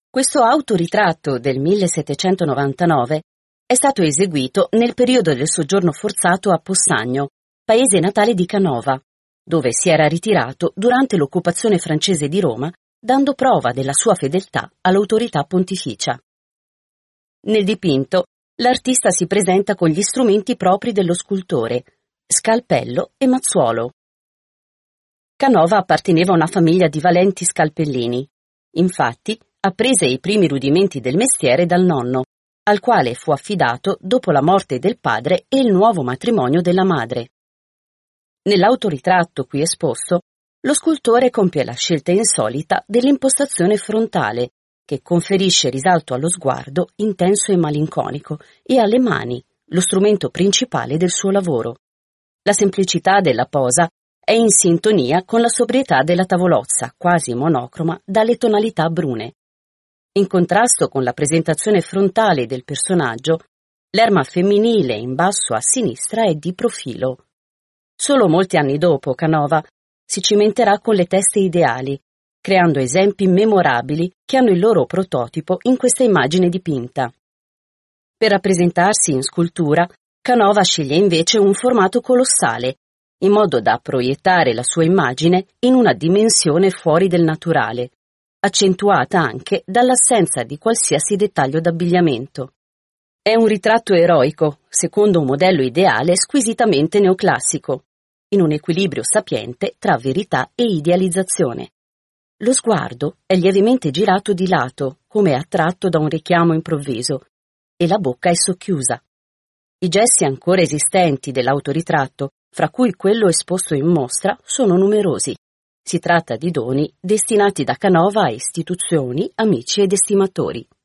Questo autoritratto del 1799 è stato eseguito nel periodo del soggiorno forzato a Possagno, paese natale di Canova, dove si era ritirato durante l'occupazione francese di Roma, dando prova della sua fedeltà all'autorità pontificia. Nel dipinto, l'artista si presenta con gli strumenti propri dello scultore, scalpello e mazzuolo. Canova apparteneva a una famiglia di valenti scalpellini. Infatti, apprese i primi rudimenti del mestiere dal nonno, al quale fu affidato dopo la morte del padre e il nuovo matrimonio della madre. Nell'autoritratto qui esposto, lo scultore compie la scelta insolita dell'impostazione frontale, che conferisce risalto allo sguardo intenso e malinconico e alle mani, lo strumento principale del suo lavoro. La semplicità della posa è in sintonia con la sobrietà della tavolozza, quasi monocroma, dalle tonalità brune. In contrasto con la presentazione frontale del personaggio, l'erma femminile in basso a sinistra è di profilo. Solo molti anni dopo, Canova si cimenterà con le teste ideali, creando esempi memorabili che hanno il loro prototipo in questa immagine dipinta. Per rappresentarsi in scultura, Canova sceglie invece un formato colossale, in modo da proiettare la sua immagine in una dimensione fuori del naturale, accentuata anche dall'assenza di qualsiasi dettaglio d'abbigliamento. È un ritratto eroico, secondo un modello ideale squisitamente neoclassico, in un equilibrio sapiente tra verità e idealizzazione. Lo sguardo è lievemente girato di lato, come attratto da un richiamo improvviso, e la bocca è socchiusa. I gesti ancora esistenti dell'autoritratto, fra cui quello esposto in mostra, sono numerosi. Si tratta di doni destinati da Canova a istituzioni, amici ed estimatori.